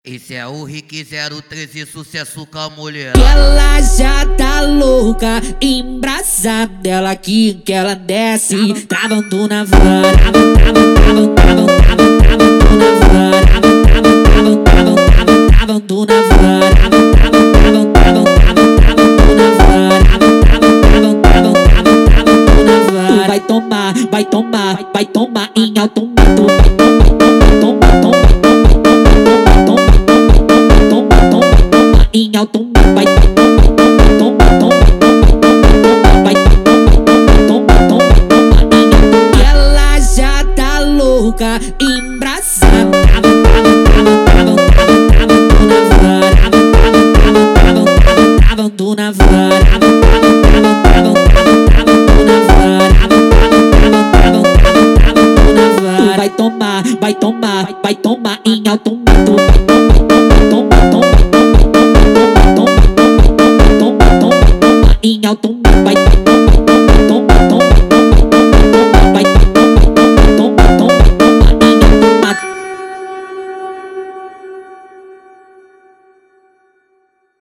Esse é o Rick 013, sucesso com a mulher. Ela já tá louca, embraçada. Ela aqui que ela desce, travando na van, travando na van, travando na van, travando na van. Vai tomar, vai tomar, vai tomar em alto nível. Em alto vai ela já tá louca, embraçada. Travando na van, vai tomar, vai tomar, vai tomar.